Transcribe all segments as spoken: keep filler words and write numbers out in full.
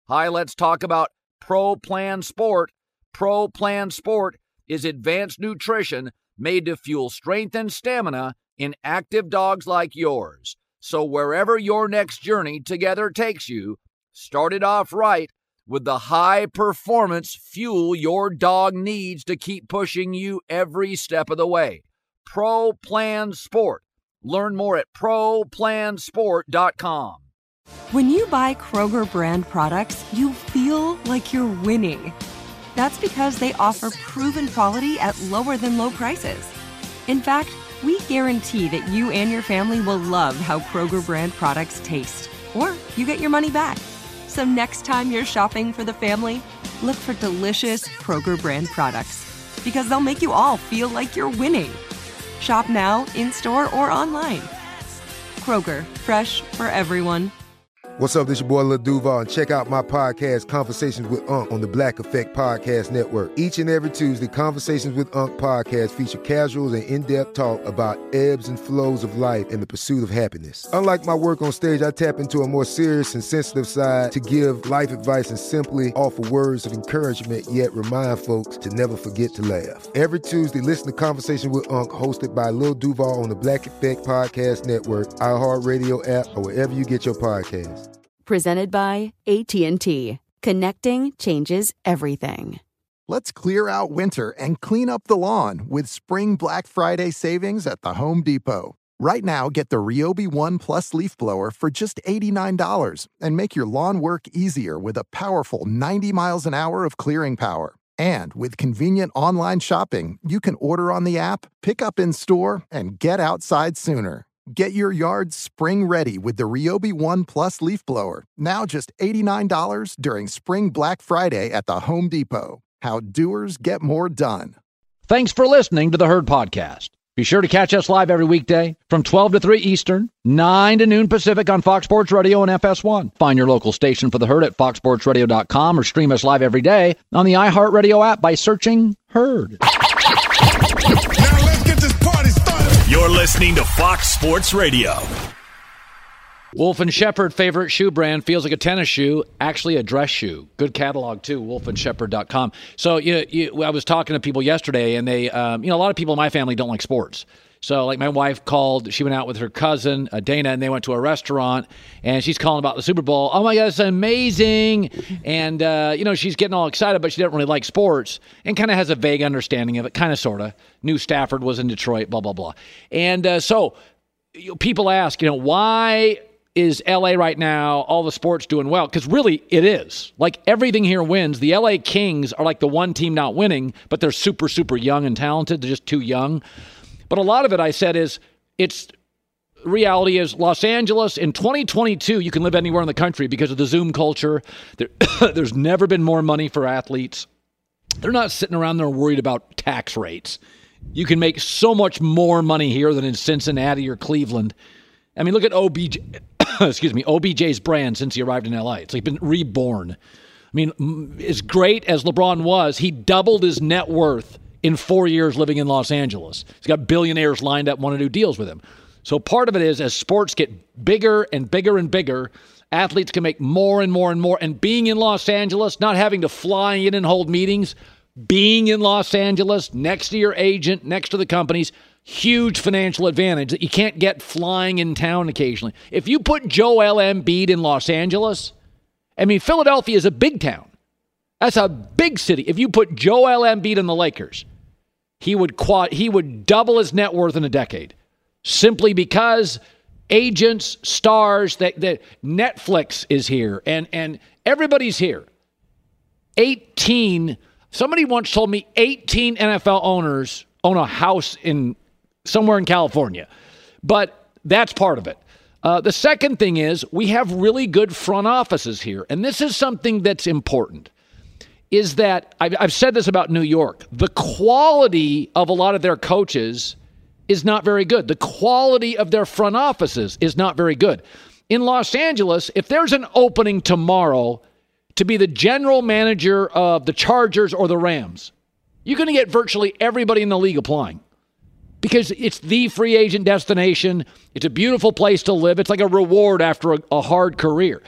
Hi, let's talk about Pro Plan Sport. Pro Plan Sport is advanced nutrition made to fuel strength and stamina in active dogs like yours. So wherever your next journey together takes you, start it off right with the high-performance fuel your dog needs to keep pushing you every step of the way. Pro Plan Sport. Learn more at pro plan sport dot com. When you buy Kroger brand products, you feel like you're winning. That's because they offer proven quality at lower than low prices. In fact, we guarantee that you and your family will love how Kroger brand products taste, or you get your money back. So next time you're shopping for the family, look for delicious Kroger brand products, because they'll make you all feel like you're winning. Shop now, in-store, or online. Kroger, fresh for everyone. What's up, this your boy Lil Duval, and check out my podcast, Conversations with Unc, on the Black Effect Podcast Network. Each and every Tuesday, Conversations with Unc podcast feature casuals and in-depth talk about ebbs and flows of life and the pursuit of happiness. Unlike my work on stage, I tap into a more serious and sensitive side to give life advice and simply offer words of encouragement, yet remind folks to never forget to laugh. Every Tuesday, listen to Conversations with Unc, hosted by Lil Duval on the Black Effect Podcast Network, iHeartRadio app, or wherever you get your podcasts. Presented by A T and T. Connecting changes everything. Let's clear out winter and clean up the lawn with Spring Black Friday savings at the Home Depot. Right now, get the Ryobi One Plus leaf blower for just eighty-nine dollars and make your lawn work easier with a powerful ninety miles an hour of clearing power. And with convenient online shopping, you can order on the app, pick up in store, and get outside sooner. Get your yard spring ready with the Ryobi One Plus leaf blower. Now just eighty-nine dollars during Spring Black Friday at the Home Depot. How doers get more done. Thanks for listening to the Herd Podcast. Be sure to catch us live every weekday from twelve to three Eastern, nine to noon Pacific on Fox Sports Radio and F S one. Find your local station for the Herd at fox sports radio dot com or stream us live every day on the iHeartRadio app by searching Herd. Now let's get this party started. You're listening to Fox Sports Radio. Wolf and Shepherd favorite shoe brand, feels like a tennis shoe, actually a dress shoe. Good catalog too, wolf and shepherd dot com. So you, you, I was talking to people yesterday, and they, um, you know, a lot of people in my family don't like sports. So like my wife called, she went out with her cousin, uh, Dana, and they went to a restaurant, and she's calling about the Super Bowl. Oh my God, it's amazing. And, uh, you know, she's getting all excited, but she doesn't really like sports and kind of has a vague understanding of it, kind of, sort of. Knew Stafford was in Detroit, blah, blah, blah. And uh, so you know, people ask, you know, why is L A right now, all the sports doing well? Because really, it is. Like, everything here wins. The L A Kings are like the one team not winning, but they're super, super young and talented. They're just too young. But a lot of it, I said, is it's reality is Los Angeles in twenty twenty-two, you can live anywhere in the country because of the Zoom culture. There, there's never been more money for athletes. They're not sitting around there worried about tax rates. You can make so much more money here than in Cincinnati or Cleveland. I mean, look at O B J, excuse me, O B J's brand since he arrived in L A. It's like been reborn. I mean, as great as LeBron was, he doubled his net worth in four years living in Los Angeles. He's got billionaires lined up wanting to do deals with him. So part of it is, as sports get bigger and bigger and bigger, athletes can make more and more and more. And being in Los Angeles, not having to fly in and hold meetings, being in Los Angeles next to your agent, next to the companies, huge financial advantage that you can't get flying in town occasionally. If you put Joel Embiid in Los Angeles, I mean, Philadelphia is a big town. That's a big city. If you put Joel Embiid in the Lakers, he would quad, he would double his net worth in a decade, simply because agents, stars, that that Netflix is here, and and everybody's here. eighteen Somebody once told me eighteen N F L owners own a house in somewhere in California, but that's part of it. Uh, the second thing is we have really good front offices here, and this is something that's important. Is that, I've, I've said this about New York, the quality of a lot of their coaches is not very good. The quality of their front offices is not very good. In Los Angeles, if there's an opening tomorrow to be the general manager of the Chargers or the Rams, you're going to get virtually everybody in the league applying because it's the free agent destination. It's a beautiful place to live. It's like a reward after a, a hard career.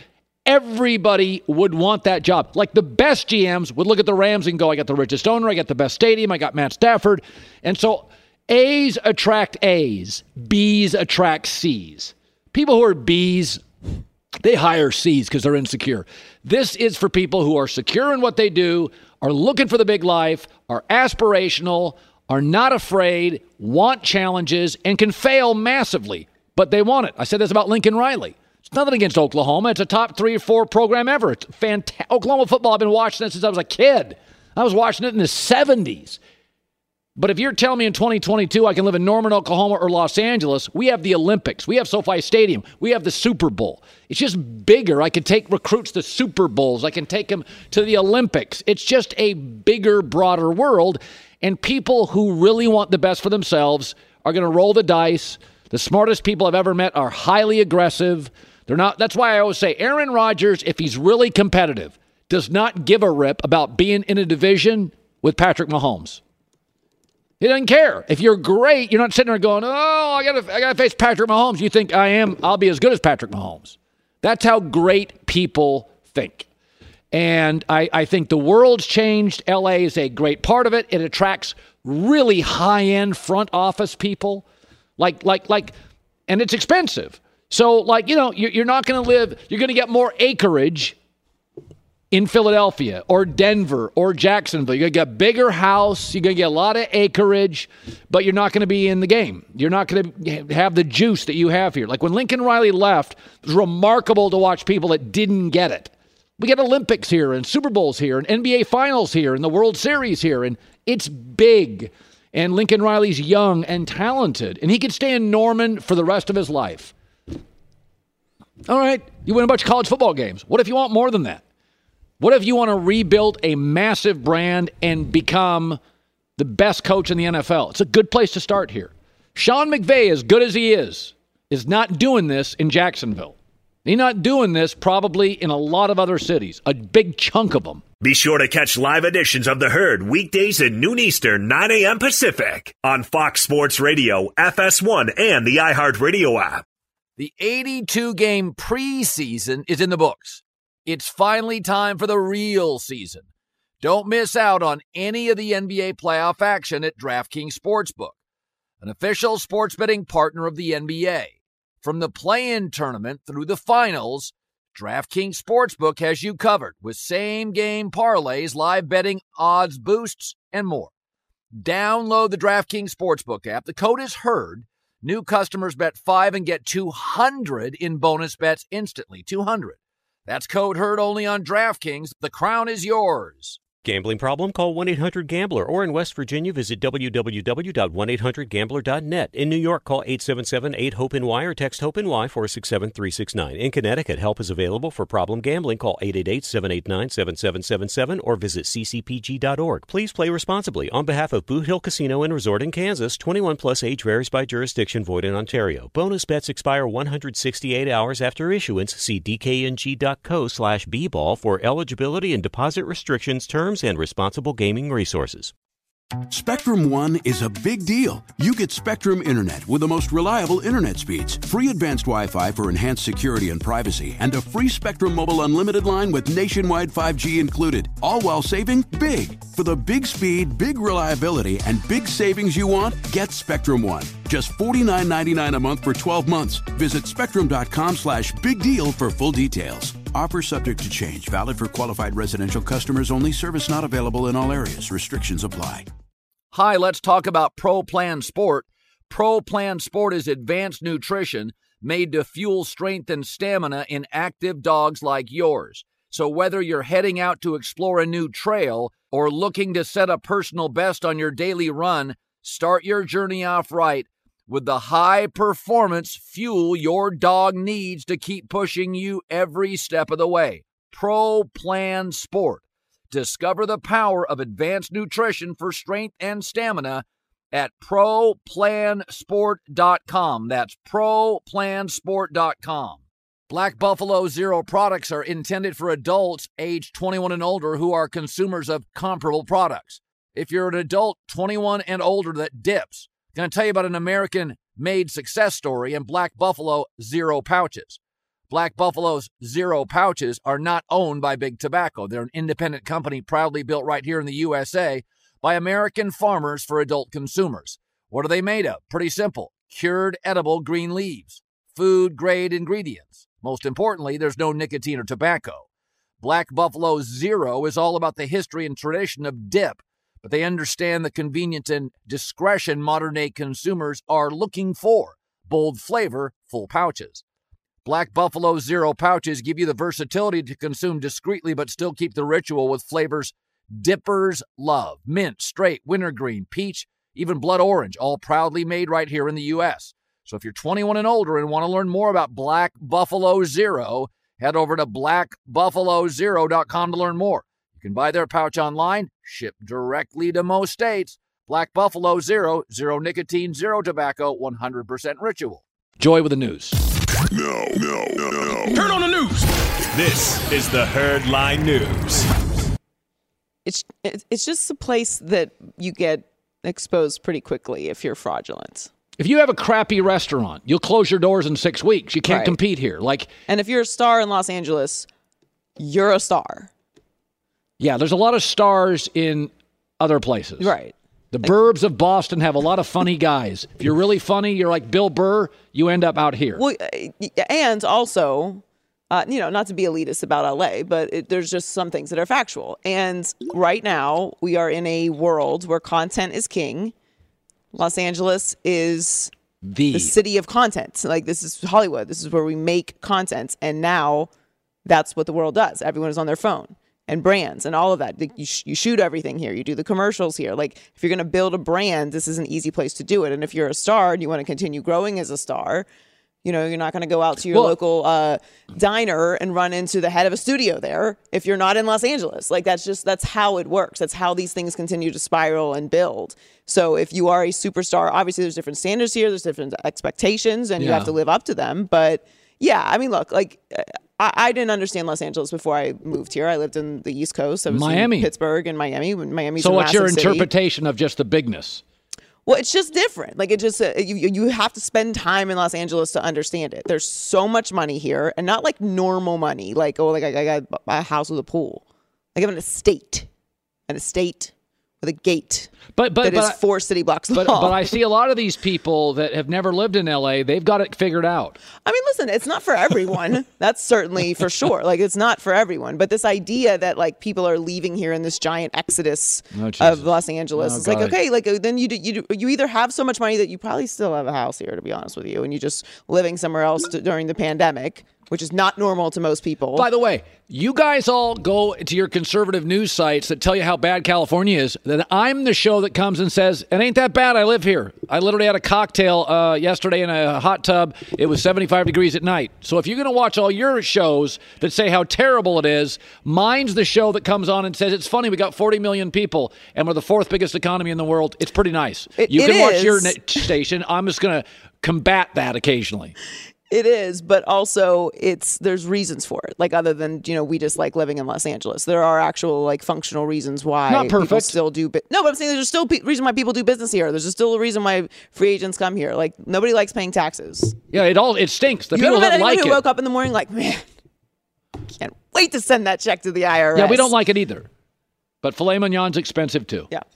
Everybody would want that job. Like the best G Ms would look at the Rams and go, I got the richest owner, I got the best stadium, I got Matt Stafford. And so A's attract A's, B's attract C's. People who are B's, they hire C's because they're insecure. This is for people who are secure in what they do, are looking for the big life, are aspirational, are not afraid, want challenges, and can fail massively. But they want it. I said this about Lincoln Riley. It's nothing against Oklahoma. It's a top three or four program ever. It's fantastic. Oklahoma football I've been watching since I was a kid. I was watching it in the seventies. But if you're telling me in twenty twenty-two I can live in Norman, Oklahoma or Los Angeles, we have the Olympics. We have SoFi Stadium. We have the Super Bowl. It's just bigger. I can take recruits to Super Bowls. I can take them to the Olympics. It's just a bigger, broader world. And people who really want the best for themselves are going to roll the dice. The smartest people I've ever met are highly aggressive. They're not. That's why I always say Aaron Rodgers, if he's really competitive, does not give a rip about being in a division with Patrick Mahomes. He doesn't care. If you're great, you're not sitting there going, oh, I got to I got to face Patrick Mahomes. You think I am, I'll be as good as Patrick Mahomes. That's how great people think. And I, I think the world's changed. L A is a great part of it. It attracts really high-end front office people. Like, like, like, and it's expensive. So, like, you know, you're, you're not going to live, you're going to get more acreage in Philadelphia or Denver or Jacksonville. You're going to get a bigger house. You're going to get a lot of acreage, but you're not going to be in the game. You're not going to have the juice that you have here. Like when Lincoln Riley left, it was remarkable to watch people that didn't get it. We get Olympics here and Super Bowls here and N B A Finals here and the World Series here, and it's big. And Lincoln Riley's young and talented, and he could stay in Norman for the rest of his life. All right, you win a bunch of college football games. What if you want more than that? What if you want to rebuild a massive brand and become the best coach in the N F L? It's a good place to start here. Sean McVay, as good as he is, is not doing this in Jacksonville. He's not doing this probably in a lot of other cities, a big chunk of them. Be sure to catch live editions of The Herd weekdays at noon Eastern, nine a.m. Pacific on Fox Sports Radio, F S one, and the iHeartRadio app. The eighty-two game preseason is in the books. It's finally time for the real season. Don't miss out on any of the N B A playoff action at DraftKings Sportsbook, an official sports betting partner of the N B A. From the play-in tournament through the finals, DraftKings Sportsbook has you covered with same-game parlays, live betting, odds boosts, and more. Download the DraftKings Sportsbook app. The code is HERD. New customers bet five and get two hundred in bonus bets instantly. two hundred. That's code HERD only on DraftKings. The crown is yours. Gambling problem? Call one eight hundred gambler, or in West Virginia, visit w w w dot one eight hundred gambler dot net. In New York, call eight seven seven eight hope N Y or text HOPE-NY four six seven three six nine. In Connecticut, help is available for problem gambling. Call eight eight eight seven eight nine seven seven seven seven or visit c c p g dot org. Please play responsibly. On behalf of Boot Hill Casino and Resort in Kansas, twenty-one plus age varies by jurisdiction, void in Ontario. Bonus bets expire one hundred sixty-eight hours after issuance. See d k n g dot co slash b ball for eligibility and deposit restrictions, terms, and responsible gaming resources. Spectrum One is a big deal. You get Spectrum Internet with the most reliable internet speeds, free advanced Wi-Fi for enhanced security and privacy, and a free Spectrum Mobile Unlimited line with nationwide five G included, all while saving big. For the big speed, big reliability, and big savings you want, get Spectrum One. Just forty-nine ninety-nine a month for twelve months. Visit spectrum.com slash big deal for full details. Offer subject to change. Valid for qualified residential customers only. Service not available in all areas. Restrictions apply. Hi, let's talk about Pro Plan Sport. Pro Plan Sport is advanced nutrition made to fuel strength and stamina in active dogs like yours. So whether you're heading out to explore a new trail or looking to set a personal best on your daily run, start your journey off right with the high-performance fuel your dog needs to keep pushing you every step of the way. Pro Plan Sport. Discover the power of advanced nutrition for strength and stamina at pro plan sport dot com. That's pro plan sport dot com. Black Buffalo Zero products are intended for adults aged twenty-one and older who are consumers of comparable products. If you're an adult twenty-one and older that dips, I'm going to tell you about an American-made success story in Black Buffalo Zero pouches. Black Buffalo's Zero pouches are not owned by Big Tobacco. They're an independent company proudly built right here in the U S A by American farmers for adult consumers. What are they made of? Pretty simple. Cured edible green leaves. Food-grade ingredients. Most importantly, there's no nicotine or tobacco. Black Buffalo Zero is all about the history and tradition of dip, but they understand the convenience and discretion modern-day consumers are looking for. Bold flavor, full pouches. Black Buffalo Zero pouches give you the versatility to consume discreetly but still keep the ritual with flavors dippers love. Mint, straight, wintergreen, peach, even blood orange, all proudly made right here in the U S. So if you're twenty-one and older and want to learn more about Black Buffalo Zero, head over to black buffalo zero dot com to learn more. You can buy their pouch online, shipped directly to most states. Black Buffalo Zero, zero nicotine, zero tobacco, one hundred percent ritual. Joy with the news. No, no, no, no. Turn on the news. This is the Herd Line News. It's it's just a place that you get exposed pretty quickly if you're fraudulent. If you have a crappy restaurant, you'll close your doors in six weeks. You can't Right. compete here. Like, And if you're a star in Los Angeles, you're a star. yeah, there's a lot of stars in other places. Right. The burbs of Boston have a lot of funny guys. If you're really funny, you're like Bill Burr, you end up out here. Well, uh, and also, uh, you know, not to be elitist about L A, but it, there's just some things that are factual. And right now, we are in a world where content is king. Los Angeles is the, the city of content. Like, this is Hollywood. This is where we make content. And now that's what the world does. Everyone is on their phone. And brands and all of that. You, sh- you shoot everything here. You do the commercials here. Like, if you're going to build a brand, this is an easy place to do it. And if you're a star and you want to continue growing as a star, you know, you're not going to go out to your Well- local uh, diner and run into the head of a studio there if you're not in Los Angeles. Like, that's just, that's how it works. That's how these things continue to spiral and build. So if you are a superstar, obviously there's different standards here. There's different expectations and you Yeah. have to live up to them. But yeah, I mean, look, like, I, I didn't understand Los Angeles before I moved here. I lived in the East Coast. I was Miami. in Pittsburgh and Miami. Miami's so a what's your massive city. interpretation of just the bigness? Well, it's just different. Like, it just, uh, you, you have to spend time in Los Angeles to understand it. There's so much money here, and not like normal money. Like, oh, like I, I got a house with a pool. Like, I have an estate. An estate with a gate But but that but, is four city blocks but, long. but I see a lot of these people that have never lived in L A. They've got it figured out. I mean, listen, it's not for everyone. That's certainly for sure. Like, it's not for everyone. But this idea that, like, people are leaving here in this giant exodus Oh, of Jesus. Los Angeles, Oh, it's like, God. okay, like, uh, then you, do, you, do, you either have so much money that you probably still have a house here, to be honest with you, and you're just living somewhere else to, during the pandemic, which is not normal to most people. By the way, you guys all go to your conservative news sites that tell you how bad California is. Then I'm the show that comes and says, it ain't that bad. I live here. I literally had a cocktail uh, yesterday in a hot tub. It was seventy-five degrees at night. So if you're going to watch all your shows that say how terrible it is, mine's the show that comes on and says, it's funny, we got forty million people and we're the fourth biggest economy in the world. It's pretty nice. It- you it can watch is. your net station. I'm just going to combat that occasionally. It is, but also it's there's reasons for it. Like, other than, you know, we just like living in Los Angeles. There are actual, like, functional reasons why Not people perfect. still do. But no, but I'm saying there's still a reason why people do business here. There's still a reason why free agents come here. Like, nobody likes paying taxes. Yeah, it all it stinks. The You people ever met that anyone like who it. woke up in the morning like, man, can't wait to send that check to the I R S. Yeah, we don't like it either. But filet mignon's expensive too. Yeah.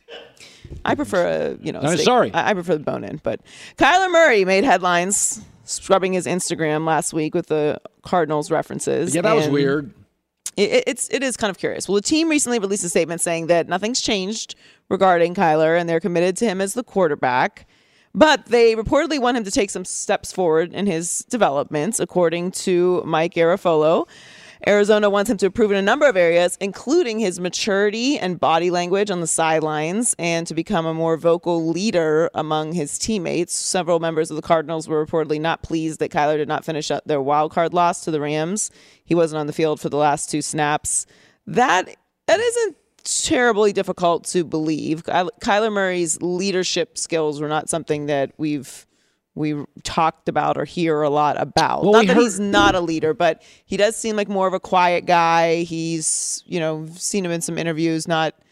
I prefer a, you know, I'm steak. sorry. I, I prefer the bone in. But Kyler Murray made headlines scrubbing his Instagram last week with the Cardinals references. Yeah, that was and weird. It, it's it is kind of curious. Well, the team recently released a statement saying that nothing's changed regarding Kyler and they're committed to him as the quarterback. But they reportedly want him to take some steps forward in his development, according to Mike Garafolo. Arizona wants him to improve in a number of areas, including his maturity and body language on the sidelines, and to become a more vocal leader among his teammates. Several members of the Cardinals were reportedly not pleased that Kyler did not finish up their wild card loss to the Rams. He wasn't on the field for the last two snaps. That that isn't terribly difficult to believe. Kyler Murray's leadership skills were not something that we've we talked about or hear a lot about. Well, not we that heard- he's not a leader, but he does seem like more of a quiet guy. He's, you know, seen him in some interviews, not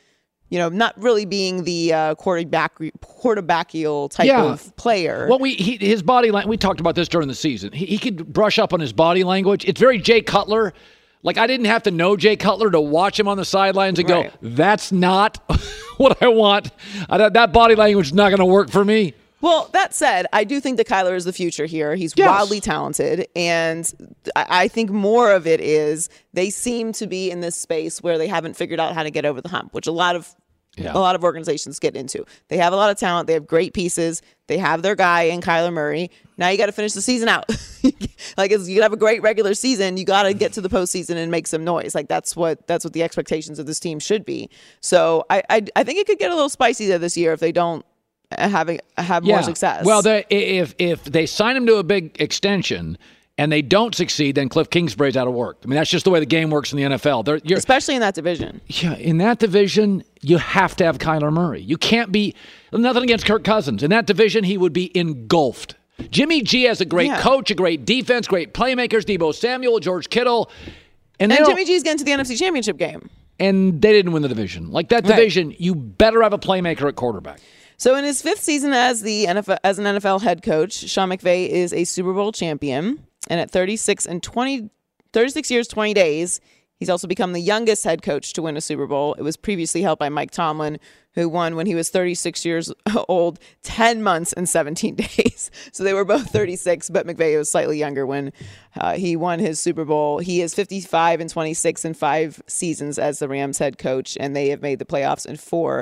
you know, not really being the uh, quarterback quarterbackial type yeah. of player. Well, we he, his body language. We talked about this during the season. He, he could brush up on his body language. It's very Jay Cutler. Like, I didn't have to know Jay Cutler to watch him on the sidelines and right. go, that's not what I want. I, that body language is not going to work for me. Well, that said, I do think that Kyler is the future here. He's yes. wildly talented, and I, I think more of it is they seem to be in this space where they haven't figured out how to get over the hump, which a lot of yeah. a lot of organizations get into. They have a lot of talent. They have great pieces. They have their guy in Kyler Murray. Now you got to finish the season out. Like, it's, you can have a great regular season. You got to get to the postseason and make some noise. Like, that's what that's what the expectations of this team should be. So I I, I think it could get a little spicy there this year if they don't have a, have yeah. more success. Well, they, if if they sign him to a big extension and they don't succeed, then Cliff Kingsbury's out of work. I mean, that's just the way the game works in the N F L. Especially in that division. Yeah, in that division, you have to have Kyler Murray. You can't be – nothing against Kirk Cousins. In that division, he would be engulfed. Jimmy G has a great yeah. coach, a great defense, great playmakers, Deebo Samuel, George Kittle. And, and Jimmy G's getting to the N F C Championship game. And they didn't win the division. Like, that division, right. you better have a playmaker at quarterback. So in his fifth season as the N F L, as an N F L head coach, Sean McVay is a Super Bowl champion. And at thirty-six and twenty, thirty-six years, twenty days, he's also become the youngest head coach to win a Super Bowl. It was previously held by Mike Tomlin, who won when he was thirty-six years old, ten months and seventeen days. So they were both thirty-six, but McVay was slightly younger when uh, he won his Super Bowl. He is fifty-five and twenty-six in five seasons as the Rams head coach, and they have made the playoffs in four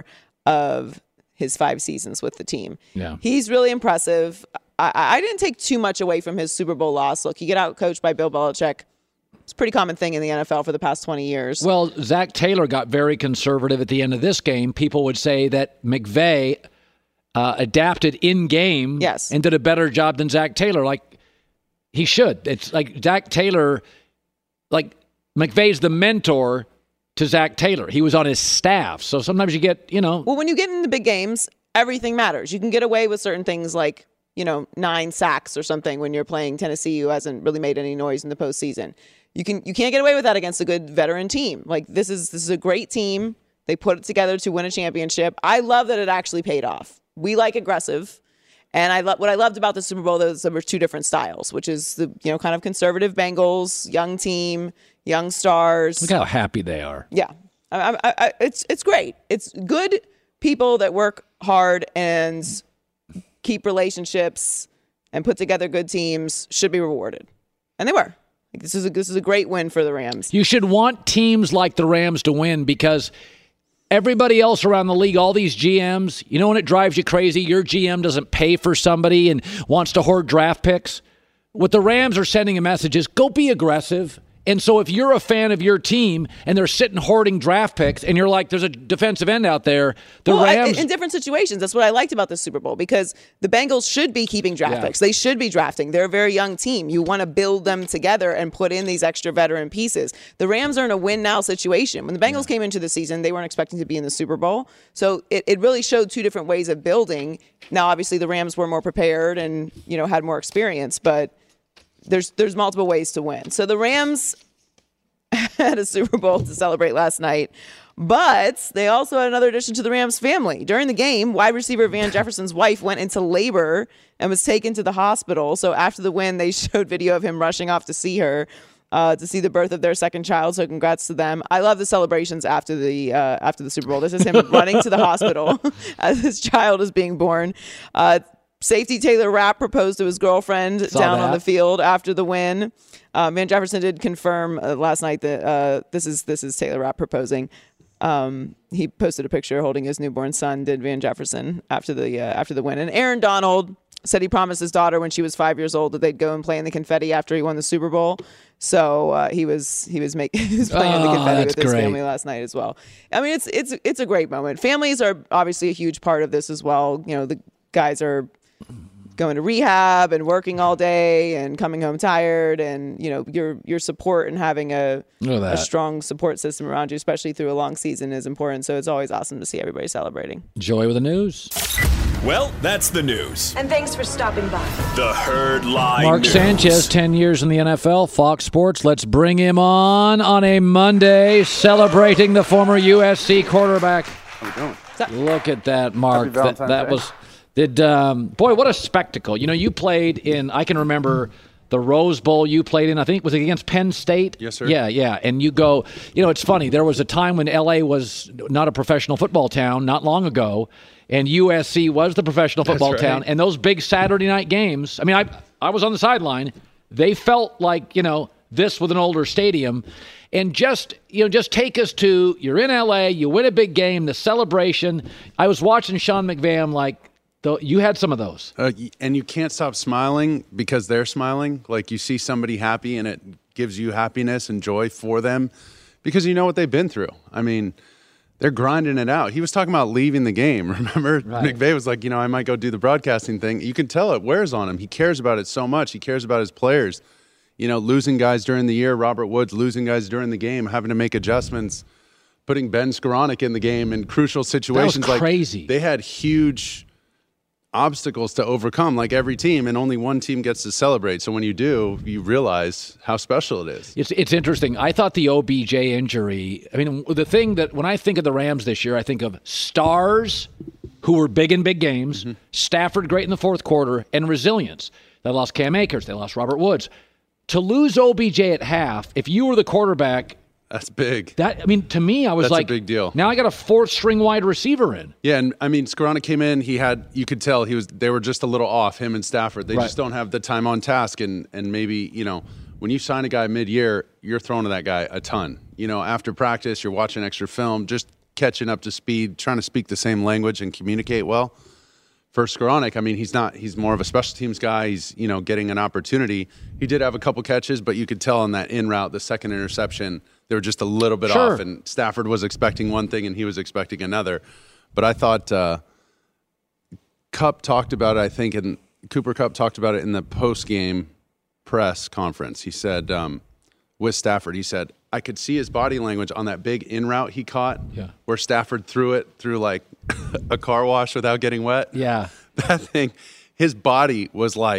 of his five seasons with the team. Yeah. He's really impressive. I, I didn't take too much away from his Super Bowl loss. Look, you get out coached by Bill Belichick. It's a pretty common thing in the N F L for the past twenty years. Well, Zach Taylor got very conservative at the end of this game. People would say that McVay uh, adapted in-game yes. and did a better job than Zach Taylor. Like, he should. It's like Zach Taylor, like, McVay's the mentor to Zach Taylor. He was on his staff. So sometimes you get, you know. Well, when you get into big games, everything matters. You can get away with certain things like, you know, nine sacks or something when you're playing Tennessee, who hasn't really made any noise in the postseason. You can you can't get away with that against a good veteran team. Like, this is this is a great team. They put it together to win a championship. I love that it actually paid off. We like aggressive. And I lo- what I loved about the Super Bowl is there were two different styles, which is the, you know, kind of conservative Bengals, young team, young stars. Look how happy they are. Yeah. I, I, I, it's it's great. It's good people that work hard and keep relationships and put together good teams should be rewarded. And they were. Like, this is a, this is a great win for the Rams. You should want teams like the Rams to win because everybody else around the league, all these G Ms, you know when it drives you crazy? Your G M doesn't pay for somebody and wants to hoard draft picks. What the Rams are sending a message is go be aggressive. And so if you're a fan of your team and they're sitting hoarding draft picks and you're like, there's a defensive end out there, the well, Rams... I, in different situations, that's what I liked about the Super Bowl because the Bengals should be keeping draft yeah. picks. They should be drafting. They're a very young team. You want to build them together and put in these extra veteran pieces. The Rams are in a win-now situation. When the Bengals yeah. came into the season, they weren't expecting to be in the Super Bowl. So it, it really showed two different ways of building. Now, obviously, the Rams were more prepared and, you know, had more experience, but there's there's multiple ways to win. So the Rams had a Super Bowl to celebrate last night, but they also had another addition to the Rams family. During the game, wide receiver Van Jefferson's wife went into labor and was taken to the hospital. So after the win, they showed video of him rushing off to see her, uh, to see the birth of their second child. So congrats to them. I love the celebrations after the uh, after the Super Bowl. This is him running to the hospital as his child is being born. Uh, Safety Taylor Rapp proposed to his girlfriend Saw down that. on the field after the win. Uh, Van Jefferson did confirm uh, last night that uh, this is this is Taylor Rapp proposing. Um, he posted a picture holding his newborn son. Did Van Jefferson after the uh, after the win? And Aaron Donald said he promised his daughter when she was five years old that they'd go and play in the confetti after he won the Super Bowl. So uh, he was he was making he was playing in the Oh, confetti that's with his great. family last night as well. I mean, it's it's it's a great moment. Families are obviously a huge part of this as well. You know, the guys are going to rehab and working all day and coming home tired, and you know your your support and having a a strong support system around you, especially through a long season, is important. So it's always awesome to see everybody celebrating. Joy with the news. Well, that's the news. And thanks for stopping by. The Herd Live Mark News. Sanchez, ten years in the N F L, Fox Sports. Let's bring him on on a Monday, celebrating the former U S C quarterback. How we doing? Look at that, Mark. That, that was did um, boy, what a spectacle! You know, you played in. I can remember the Rose Bowl you played in. I think was it against Penn State? Yes, sir. Yeah, yeah. And you go. You know, it's funny. There was a time when L A was not a professional football town, not long ago, and U S C was the professional football That's right. town. And those big Saturday night games. I mean, I I was on the sideline. They felt like, you know, this with an older stadium. And just, you know, just take us to, you're in L A, you win a big game, the celebration. I was watching Sean McVay, like, the, you had some of those. Uh, and you can't stop smiling because they're smiling. Like, you see somebody happy and it gives you happiness and joy for them because you know what they've been through. I mean, they're grinding it out. He was talking about leaving the game. Remember, right. McVay was like, you know, I might go do the broadcasting thing. You can tell it wears on him. He cares about it so much. He cares about his players. You know, losing guys during the year, Robert Woods losing guys during the game, having to make adjustments, putting Ben Skoranek in the game in crucial situations. That was crazy. Like, they had huge obstacles to overcome, like every team, and only one team gets to celebrate. So when you do, you realize how special it is. It's it's interesting. I thought the O B J injury, I mean, the thing that when I think of the Rams this year, I think of stars who were big in big games, mm-hmm. Stafford great in the fourth quarter, and resilience. They lost Cam Akers. They lost Robert Woods. To lose O B J at half, if you were the quarterback, that's big. That I mean, to me, I was that's like, a big deal. Now I got a fourth string wide receiver in. Yeah, and I mean, Skoranek came in. He had, you could tell he was. They were just a little off, him and Stafford. They right. just don't have the time on task, and and maybe, you know, when you sign a guy mid-year, you're throwing to that guy a ton. You know, after practice, you're watching extra film, just catching up to speed, trying to speak the same language and communicate well. For Skoranek, I mean, he's not, he's more of a special teams guy. He's, you know, getting an opportunity. He did have a couple catches, but you could tell on that in route, the second interception, they were just a little bit sure. off. And Stafford was expecting one thing and he was expecting another. But I thought uh, Kupp talked about it, I think, and Cooper Kupp talked about it in the post-game press conference. He said, um, with Stafford, he said, I could see his body language on that big in route he caught yeah. where Stafford threw it through like a car wash without getting wet. Yeah. That thing, his body was like,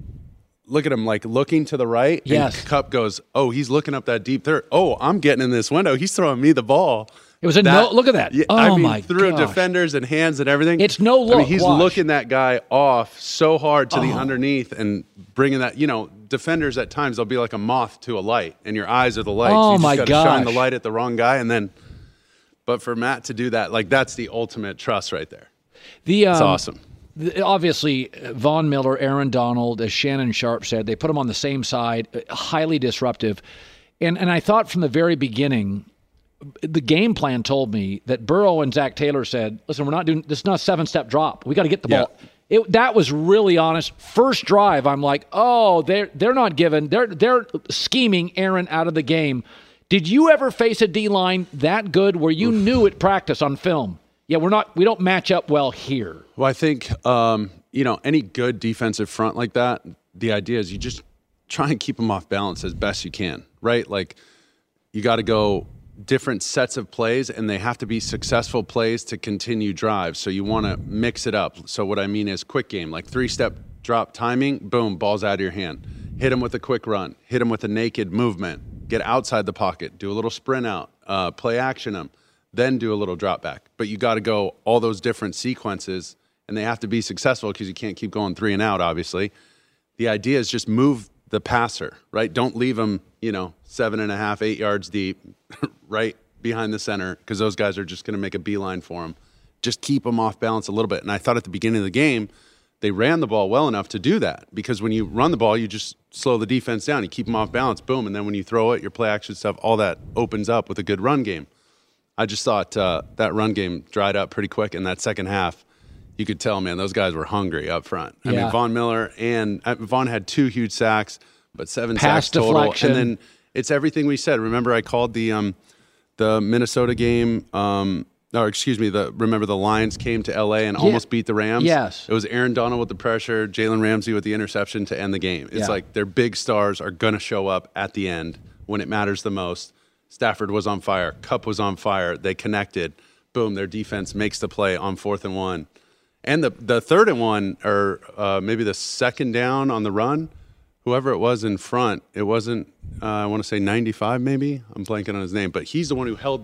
look at him, like looking to the right. Yes. And Kupp goes, oh, he's looking up that deep third. Oh, I'm getting in this window. He's throwing me the ball. It was a that, no. Look at that. Yeah, oh, I mean, my through gosh. defenders and hands and everything. It's no look. I mean, he's Watch. looking that guy off so hard to oh. the underneath and bringing that, you know, defenders at times, they'll be like a moth to a light, and your eyes are the lights. Oh, you just my gotta gosh. shine the light at the wrong guy, and then, but for Matt to do that, like, that's the ultimate trust right there. The, um, it's awesome. The, obviously, Von Miller, Aaron Donald, as Shannon Sharp said, they put them on the same side, highly disruptive. And and I thought from the very beginning, the game plan told me that Burrow and Zach Taylor said, listen, we're not doing, this is not a seven-step drop. We got to get the Yeah. ball. It, that was really honest. First drive, I'm like, oh, they're they're not giving, they're they're scheming Aaron out of the game. Did you ever face a D-line that good where you Oof. knew at practice on film, yeah, we're not, we don't match up well here? Well, I think, um, you know, any good defensive front like that, the idea is you just try and keep them off balance as best you can, right? Like, you got to go different sets of plays, and they have to be successful plays to continue drives. So you want to mix it up. So what I mean is quick game, like three-step drop timing, boom, ball's out of your hand. Hit him with a quick run. Hit him with a naked movement. Get outside the pocket. Do a little sprint out. Uh, play action him. Then do a little drop back. But you got to go all those different sequences, and they have to be successful because you can't keep going three and out, obviously. The idea is just move the passer, right? Don't leave him, you know, seven and a half, eight yards deep, right behind the center, because those guys are just going to make a beeline for him. Just keep them off balance a little bit. And I thought at the beginning of the game, they ran the ball well enough to do that, because when you run the ball, you just slow the defense down. You keep them off balance, boom. And then when you throw it, your play action stuff, all that opens up with a good run game. I just thought uh, that run game dried up pretty quick in that second half. You could tell, man, those guys were hungry up front. I yeah. mean, Von Miller and uh, Von had two huge sacks, but seven Pass sacks total. deflection. And then it's everything we said. Remember, I called the um, the Minnesota game. Um, or excuse me, the remember the Lions came to L A and yeah. almost beat the Rams. Yes, it was Aaron Donald with the pressure, Jalen Ramsey with the interception to end the game. It's yeah. like their big stars are gonna show up at the end when it matters the most. Stafford was on fire. Kupp was on fire. They connected. Boom, their defense makes the play on fourth and one. And the the third and one, or uh, maybe the second down on the run, whoever it was in front, it wasn't, uh, I want to say ninety-five maybe. I'm blanking on his name. But he's the one who held the,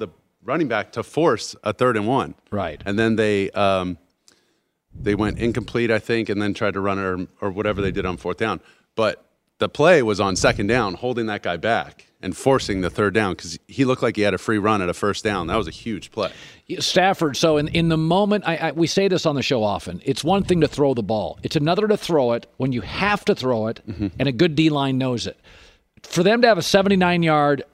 running back to force a third and one. Right. And then they um, they went incomplete, I think, and then tried to run it or, or whatever they did on fourth down. But the play was on second down, holding that guy back and forcing the third down because he looked like he had a free run at a first down. That was a huge play. Stafford, so in, in the moment, I, I, we say this on the show often, it's one thing to throw the ball. It's another to throw it when you have to throw it, mm-hmm. and a good D-line knows it. For them to have a seventy-nine-yard,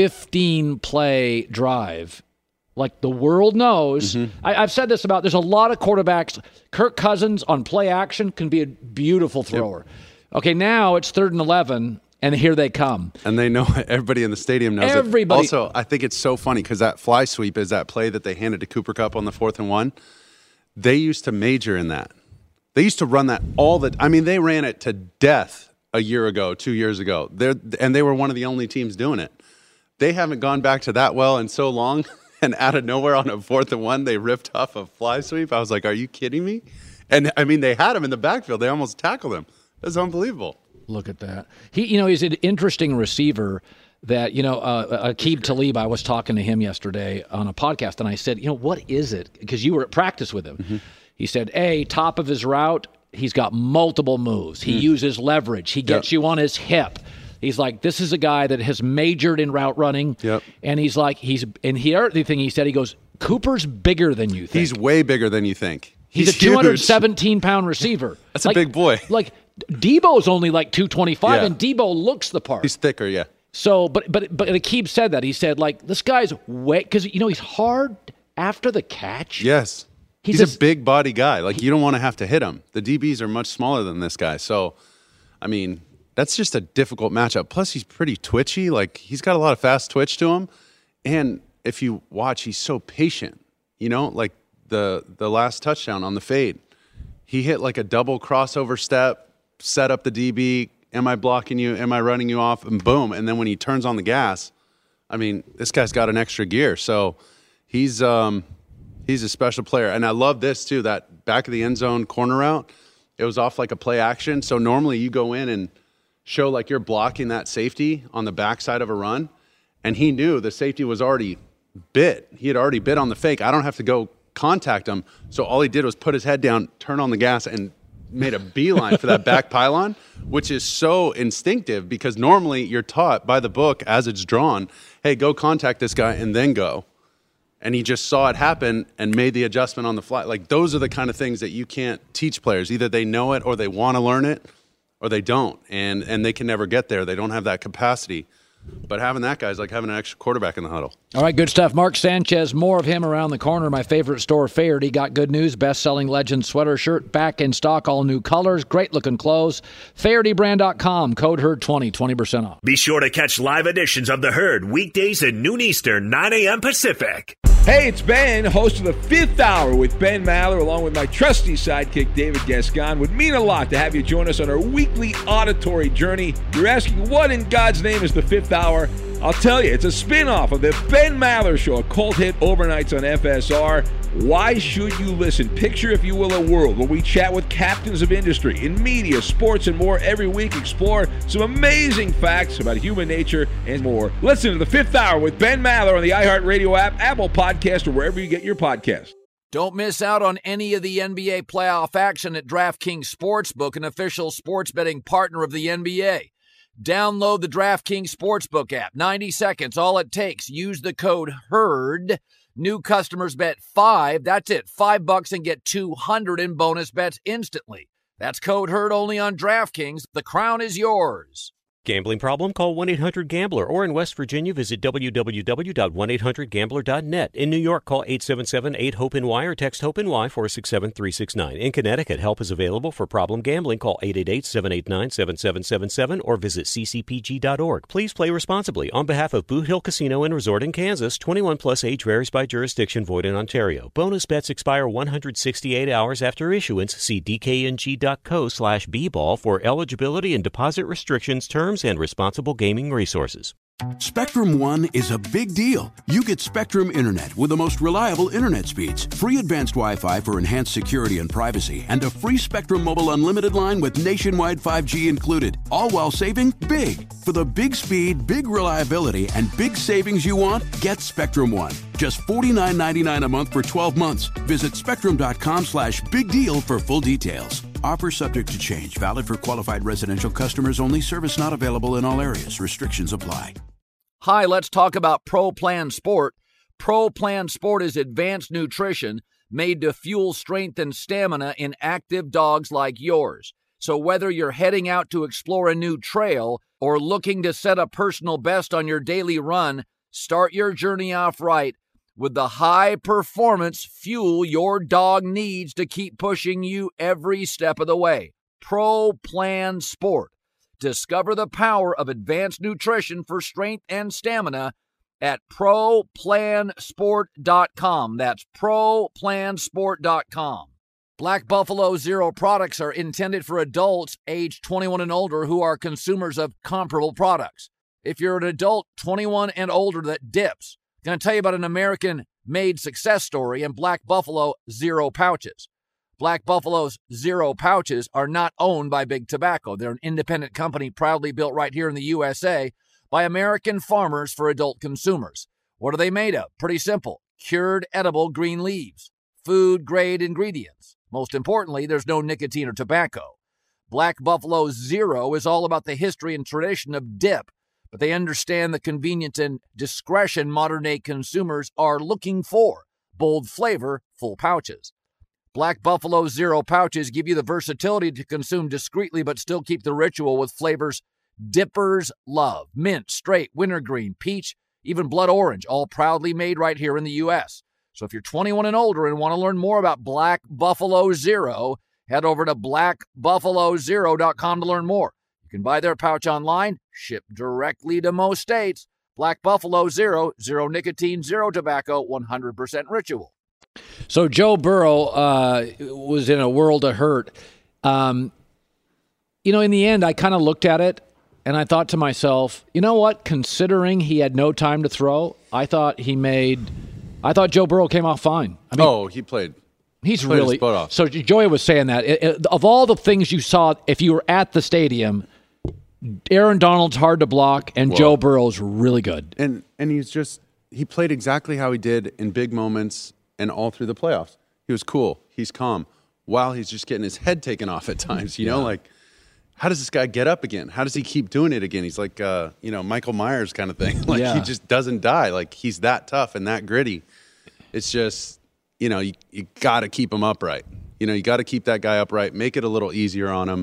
fifteen-play drive, like the world knows, mm-hmm. I, I've said this about, there's a lot of quarterbacks. Kirk Cousins on play action can be a beautiful thrower. Yep. Okay, now it's third and eleven. And here they come. And they know it. Everybody in the stadium knows Everybody. it. Also, I think it's so funny because that fly sweep is that play that they handed to Cooper Kupp on the fourth and one. They used to major in that. They used to run that all the I mean, they ran it to death a year ago, two years ago. They're, and they were one of the only teams doing it. They haven't gone back to that well in so long. And out of nowhere on a fourth and one, they ripped off a fly sweep. I was like, are you kidding me? And, I mean, they had him in the backfield. They almost tackled him. That's unbelievable. Look at that. He, you know, he's an interesting receiver that, you know, uh, Aqib Talib, I was talking to him yesterday on a podcast, and I said, you know, what is it? Because you were at practice with him. Mm-hmm. He said, A, top of his route, he's got multiple moves. He mm. uses leverage. He gets yep. you on his hip. He's like, this is a guy that has majored in route running. Yep. And he's like, he's, and the other thing he said, he goes, Cooper's bigger than you think. He's way bigger than you think. He's, he's a two hundred seventeen pound receiver. That's like, a big boy. Like, Debo's only like two twenty-five, yeah. and Debo looks the part. He's thicker, yeah. So, but but but Aqib said that. He said, like, this guy's way, because, you know, he's hard after the catch. Yes. He's, he's a, a big body guy. Like, he, you don't want to have to hit him. The D Bs are much smaller than this guy. So, I mean, that's just a difficult matchup. Plus, he's pretty twitchy. Like, he's got a lot of fast twitch to him. And if you watch, he's so patient. You know, like the the last touchdown on the fade. He hit like a double crossover step, set up the D B. Am I blocking you? Am I running you off? And boom. And then when he turns on the gas, I mean, this guy's got an extra gear. So he's um, he's a special player. And I love this, too, that back of the end zone corner route. It was off like a play action. So normally you go in and show like you're blocking that safety on the backside of a run. And he knew the safety was already bit. He had already bit on the fake. I don't have to go contact him. So all he did was put his head down, turn on the gas, and made a beeline for that back pylon, which is so instinctive because normally you're taught by the book as it's drawn, hey, go contact this guy and then go. And he just saw it happen and made the adjustment on the fly. Like, those are the kind of things that you can't teach players. Either they know it or they want to learn it or they don't. And and they can never get there. They don't have that capacity. But having that guy is like having an extra quarterback in the huddle. All right, good stuff. Mark Sanchez, more of him around the corner. My favorite store, Faherty. Got good news. Best-selling Legend sweater shirt back in stock. All new colors. Great-looking clothes. Faherty Brand dot com. Code Herd twenty. twenty percent off. Be sure to catch live editions of The Herd weekdays at noon Eastern, nine a.m. Pacific. Hey, it's Ben, host of the Fifth Hour with Ben Maller, along with my trusty sidekick, David Gascon. Would mean a lot to have you join us on our weekly auditory journey. You're asking, what in God's name is the Fifth Hour? I'll tell you, it's a spin-off of the Ben Maller Show, a cult hit overnights on F S R. Why should you listen? Picture, if you will, a world where we chat with captains of industry in media, sports, and more every week. Explore some amazing facts about human nature and more. Listen to the Fifth Hour with Ben Maller on the iHeartRadio app, Apple Podcast, or wherever you get your podcasts. Don't miss out on any of the N B A playoff action at DraftKings Sportsbook, an official sports betting partner of the N B A. Download the DraftKings Sportsbook app. ninety seconds, all it takes. Use the code HERD. New customers bet five. That's it. Five bucks and get two hundred in bonus bets instantly. That's code HERD only on DraftKings. The crown is yours. Gambling problem? Call one eight hundred gambler. Or in West Virginia, visit w w w dot one eight hundred gambler dot net. In New York, call eight seven seven eight hope N Y or text HOPE-NY four six seven three six nine. In Connecticut, help is available for problem gambling. Call eight eight eight seven eight nine seven seven seven seven or visit c c p g dot org. Please play responsibly. On behalf of Boot Hill Casino and Resort in Kansas, twenty-one plus age varies by jurisdiction, void in Ontario. Bonus bets expire one hundred sixty-eight hours after issuance. See d k n g dot co slash b ball for eligibility and deposit restrictions, terms, and responsible gaming resources. Spectrum One is a big deal. You get Spectrum Internet with the most reliable internet speeds, free advanced Wi-Fi for enhanced security and privacy, and a free Spectrum Mobile Unlimited line with nationwide five G included, all while saving big. For the big speed, big reliability, and big savings you want, get Spectrum One. Just forty-nine ninety-nine a month for twelve months. Visit spectrum.com slash big deal for full details. Offer subject to change. Valid for qualified residential customers only. Service not available in all areas. Restrictions apply. Hi, let's talk about Pro Plan Sport. Pro Plan Sport is advanced nutrition made to fuel strength and stamina in active dogs like yours. So whether you're heading out to explore a new trail or looking to set a personal best on your daily run, start your journey off right with the high-performance fuel your dog needs to keep pushing you every step of the way. Pro Plan Sport. Discover the power of advanced nutrition for strength and stamina at pro plan sport dot com. That's pro plan sport dot com. Black Buffalo Zero products are intended for adults age twenty-one and older who are consumers of comparable products. If you're an adult twenty-one and older that dips, I'm going to tell you about an American-made success story in Black Buffalo Zero pouches. Black Buffalo's Zero pouches are not owned by Big Tobacco. They're an independent company proudly built right here in the U S A by American farmers for adult consumers. What are they made of? Pretty simple. Cured edible green leaves. Food-grade ingredients. Most importantly, there's no nicotine or tobacco. Black Buffalo Zero is all about the history and tradition of dip, but they understand the convenience and discretion modern-day consumers are looking for. Bold flavor, full pouches. Black Buffalo Zero pouches give you the versatility to consume discreetly but still keep the ritual with flavors dippers love. Mint, straight, wintergreen, peach, even blood orange, all proudly made right here in the U S. So if you're twenty-one and older and want to learn more about Black Buffalo Zero, head over to black buffalo zero dot com to learn more. You can buy their pouch online, shipped directly to most states. Black Buffalo Zero, zero nicotine, zero tobacco, one hundred percent ritual. So Joe Burrow uh, was in a world of hurt. Um, you know, in the end, I kind of looked at it, and I thought to myself, you know what? Considering he had no time to throw, I thought he made – I thought Joe Burrow came off fine. I mean, oh, he played He's played really his butt off. So Joey was saying that. It, it, of all the things you saw, if you were at the stadium, Aaron Donald's hard to block, and Whoa. Joe Burrow's really good. And And he's just – he played exactly how he did in big moments – and all through the playoffs. He was cool. He's calm. While he's just getting his head taken off at times, you know, yeah. like, how does this guy get up again? How does he keep doing it again? He's like, uh, you know, Michael Myers kind of thing. Like, yeah. he just doesn't die. Like, he's that tough and that gritty. It's just, you know, you, you got to keep him upright. You know, you got to keep that guy upright, make it a little easier on him,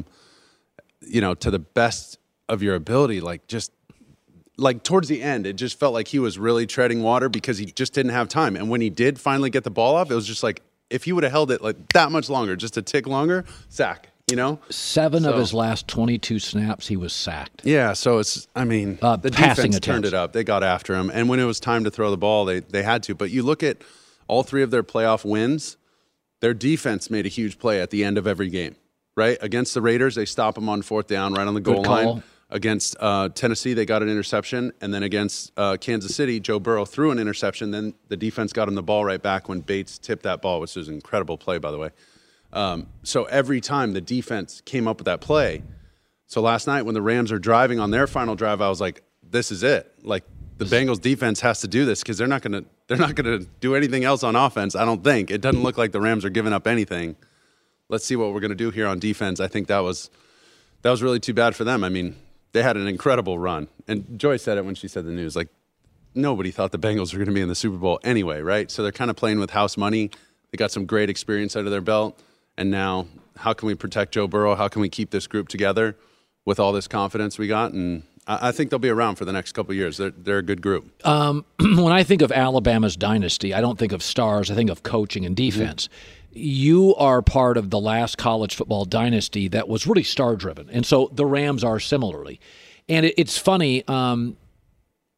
you know, to the best of your ability. Like, just, like towards the end, it just felt like he was really treading water because he just didn't have time. And when he did finally get the ball off, it was just like, if he would have held it like that much longer, just a tick longer, sack, you know? Seven so, of his last twenty-two snaps, he was sacked. Yeah, so it's, I mean, uh, the passing defense attempts. turned it up. They got after him. And when it was time to throw the ball, they, they had to. But you look at all three of their playoff wins, their defense made a huge play at the end of every game, right? Against the Raiders, they stop them on fourth down right on the goal line. Against uh, Tennessee, they got an interception. And then against uh, Kansas City, Joe Burrow threw an interception. Then the defense got him the ball right back when Bates tipped that ball, which was an incredible play, by the way. Um, so every time the defense came up with that play. So last night when the Rams are driving on their final drive, I was like, this is it. Like, the Bengals defense has to do this because they're not going to they're not going to do anything else on offense, I don't think. It doesn't look like the Rams are giving up anything. Let's see what we're going to do here on defense. I think that was that was really too bad for them. I mean, they had an incredible run. And Joy said it when she said the news. Like, nobody thought the Bengals were going to be in the Super Bowl anyway, right? So they're kind of playing with house money. They got some great experience under their belt. And now, how can we protect Joe Burrow? How can we keep this group together with all this confidence we got? And I, I think they'll be around for the next couple of years. They're, they're a good group. Um, when I think of Alabama's dynasty, I don't think of stars. I think of coaching and defense. Mm-hmm. You are part of the last college football dynasty that was really star-driven. And so the Rams are similarly. And it, it's funny, um,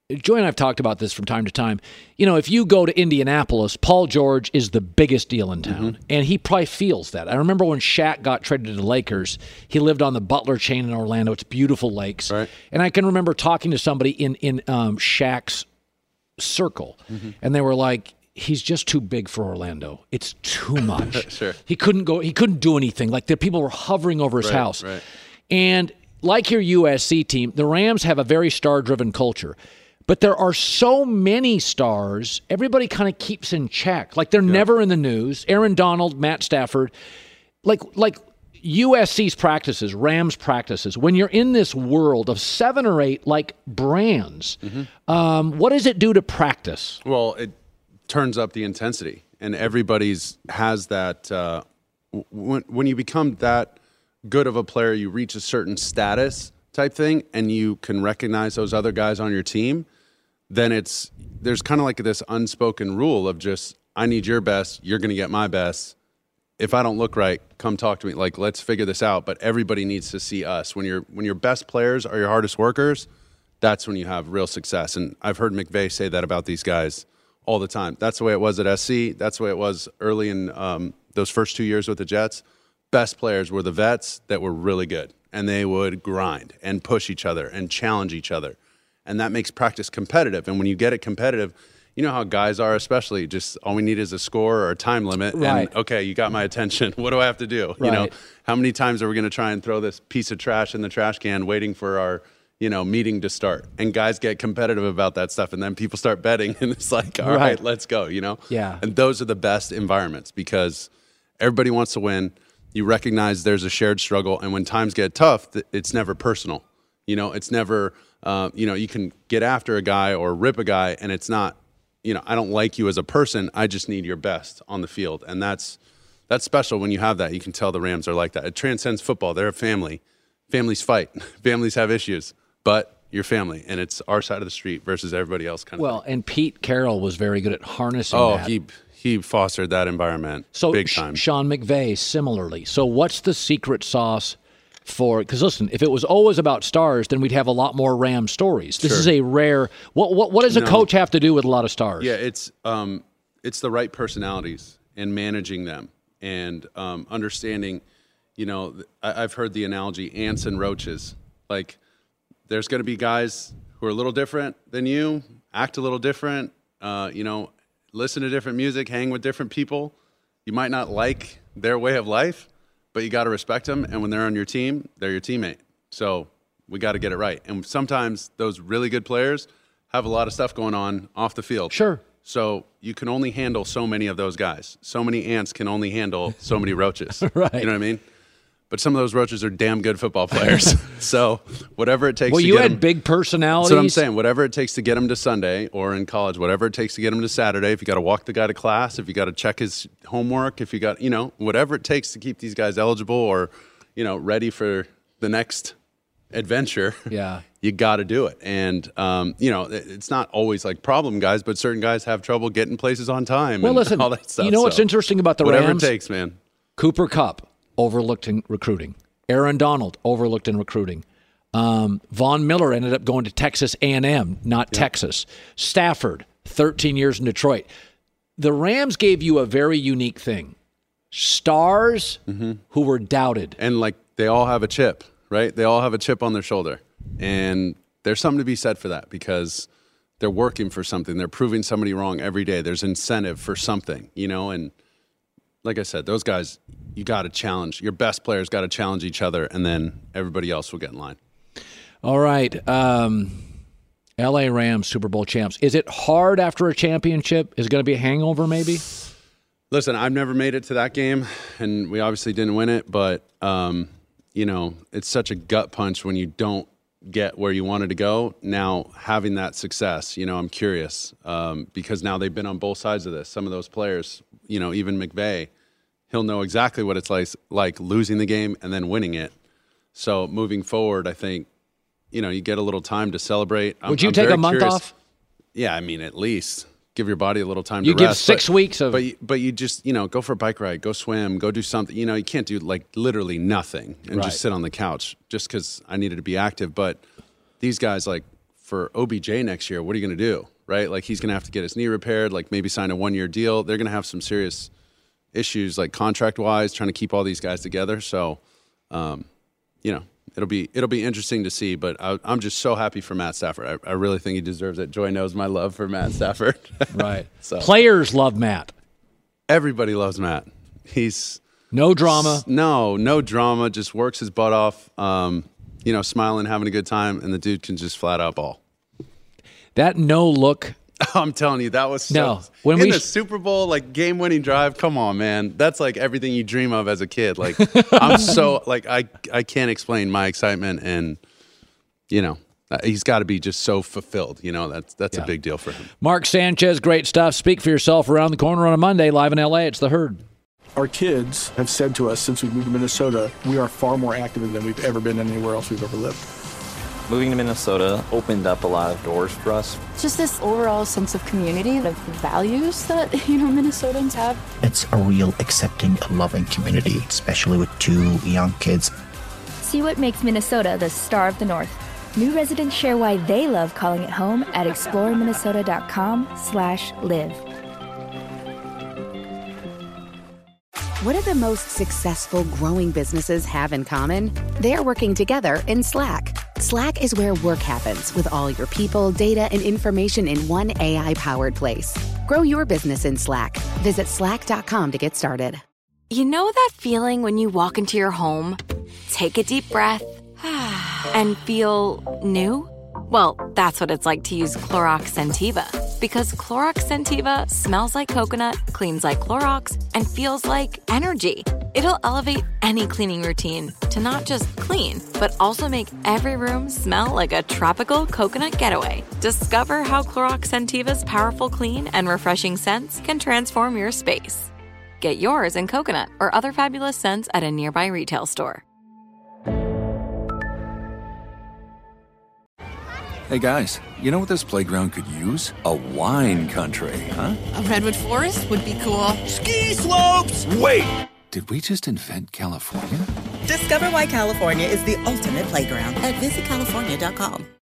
Joy and I have talked about this from time to time. You know, if you go to Indianapolis, Paul George is the biggest deal in town, mm-hmm. and he probably feels that. I remember when Shaq got traded to the Lakers, he lived on the Butler chain in Orlando. It's beautiful lakes. Right. And I can remember talking to somebody in, in um, Shaq's circle, mm-hmm. and they were like, he's just too big for Orlando. It's too much. Sure. He couldn't go. He couldn't do anything. Like the people were hovering over his right, house. Right. And like your U S C team, the Rams have a very star-driven culture. But there are so many stars, everybody kind of keeps in check. Like they're yeah. never in the news. Aaron Donald, Matt Stafford, like like U S C's practices, Rams practices. When you're in this world of seven or eight like brands, mm-hmm. um, what does it do to practice? Well, it turns up the intensity, and everybody's has that. Uh, when when you become that good of a player, you reach a certain status type thing, and you can recognize those other guys on your team. Then it's there's kind of like this unspoken rule of just, I need your best, you're going to get my best. If I don't look right, come talk to me. Like, let's figure this out. But everybody needs to see us. When you're when your best players are your hardest workers, that's when you have real success. And I've heard McVay say that about these guys all the time. That's the way it was at S C. That's the way it was early in um, those first two years with the Jets. Best players were the vets that were really good, and they would grind and push each other and challenge each other. And that makes practice competitive. And when you get it competitive, you know how guys are, especially just all we need is a score or a time limit. Right. And, okay, you got my attention. What do I have to do? Right. You know, how many times are we going to try and throw this piece of trash in the trash can waiting for our, you know, meeting to start? And guys get competitive about that stuff. And then people start betting. And it's like, all right, right let's go, you know? Yeah. And those are the best environments because everybody wants to win. You recognize there's a shared struggle. And when times get tough, it's never personal. You know, it's never, uh, you know, you can get after a guy or rip a guy and it's not, you know, I don't like you as a person. I just need your best on the field. And that's that's special when you have that. You can tell the Rams are like that. It transcends football. They're a family. Families fight. Families have issues. But you're family. And it's our side of the street versus everybody else kind of Well, thing. And Pete Carroll was very good at harnessing oh, that. Oh, he he fostered that environment so big time. Sh- Sean McVay, similarly. So what's the secret sauce for, because listen, if it was always about stars, then we'd have a lot more Ram stories. This Sure. is a rare. What what what does a No. coach have to do with a lot of stars? Yeah, it's um, it's the right personalities and managing them and um, understanding. You know, th- I- I've heard the analogy ants and roaches. Like, there's going to be guys who are a little different than you, act a little different. Uh, you know, listen to different music, hang with different people. You might not like their way of life, but you got to respect them. And when they're on your team, they're your teammate. So we got to get it right. And sometimes those really good players have a lot of stuff going on off the field. Sure. So you can only handle so many of those guys. So many ants can only handle so many roaches. Right. You know what I mean? But some of those roaches are damn good football players. So whatever it takes Well, to you get had them, big personalities. that's what I'm saying. Whatever it takes to get them to Sunday or in college, whatever it takes to get them to Saturday, if you got to walk the guy to class, if you got to check his homework, if you got, you know, whatever it takes to keep these guys eligible or, you know, ready for the next adventure, Yeah. you got to do it. And, um, you know, it- it's not always like problem guys, but certain guys have trouble getting places on time Well, and listen, all that stuff. you know what's So interesting about the whatever Rams? it takes, man. Cooper Kupp, overlooked in recruiting. Aaron Donald, overlooked in recruiting. Um, Von Miller ended up going to Texas A and M, not Texas. Stafford, thirteen years in Detroit. The Rams gave you a very unique thing. Stars who were doubted. And like they all have a chip, right? They all have a chip on their shoulder. And there's something to be said for that because they're working for something. They're proving somebody wrong every day. There's incentive for something, you know? And like I said, those guys, you got to challenge. Your best players got to challenge each other, and then everybody else will get in line. All right. Um, L A Rams, Super Bowl champs. Is it hard after a championship? Is it going to be a hangover maybe? Listen, I've never made it to that game, and we obviously didn't win it, but, um, you know, it's such a gut punch when you don't get where you wanted to go. Now, having that success, you know, I'm curious um, because now they've been on both sides of this. Some of those players, you know, even McVay, he'll know exactly what it's like, like losing the game and then winning it. So moving forward, I think, you know, you get a little time to celebrate. I'm, Would you I'm take very a month curious. off? Yeah, I mean, at least give your body a little time You to give rest. six but, weeks of- But you, but you just, you know, go for a bike ride, go swim, go do something. You know, you can't do like literally nothing and Right. just sit on the couch just because I needed to be active. But these guys, like for O B J next year, what are you going to do, right? Like, he's going to have to get his knee repaired, like maybe sign a one-year deal. They're going to have some serious issues, like contract-wise, trying to keep all these guys together. So, um, you know, it'll be it'll be interesting to see. But I, I'm just so happy for Matt Stafford. I, I really think he deserves it. Joy knows my love for Matt Stafford. Right. So players love Matt. Everybody loves Matt. He's no drama. No, no drama. Just works his butt off. Um, you know, smiling, having a good time, and the dude can just flat out ball. That no look. I'm telling you, that was so, no. When in we the Super Bowl, like game-winning drive. Come on, man, that's like everything you dream of as a kid. Like, I'm so like I I can't explain my excitement, and you know, he's got to be just so fulfilled. You know, that's that's yeah. a big deal for him. Mark Sanchez, great stuff. Speak for yourself. Around the corner on a Monday, live in L A. It's The Herd. Our kids have said to us since we moved to Minnesota, we are far more active than we've ever been anywhere else we've ever lived. Moving to Minnesota opened up a lot of doors for us. Just this overall sense of community, the values that, you know, Minnesotans have. It's a real accepting, loving community, especially with two young kids. See what makes Minnesota the star of the North. New residents share why they love calling it home at exploreminnesota.com slash live. What do the most successful growing businesses have in common? They're working together in Slack. Slack is where work happens with all your people, data, and information in one A I-powered place. Grow your business in Slack. Visit slack dot com to get started. You know that feeling when you walk into your home, take a deep breath, and feel new? Well, that's what it's like to use Clorox Scentiva. Because Clorox Scentiva smells like coconut, cleans like Clorox, and feels like energy. It'll elevate any cleaning routine to not just clean, but also make every room smell like a tropical coconut getaway. Discover how Clorox Scentiva's powerful clean and refreshing scents can transform your space. Get yours in coconut or other fabulous scents at a nearby retail store. Hey guys, you know what this playground could use? A wine country, huh? A redwood forest would be cool. Ski slopes! Wait! Did we just invent California? Discover why California is the ultimate playground at visit california dot com.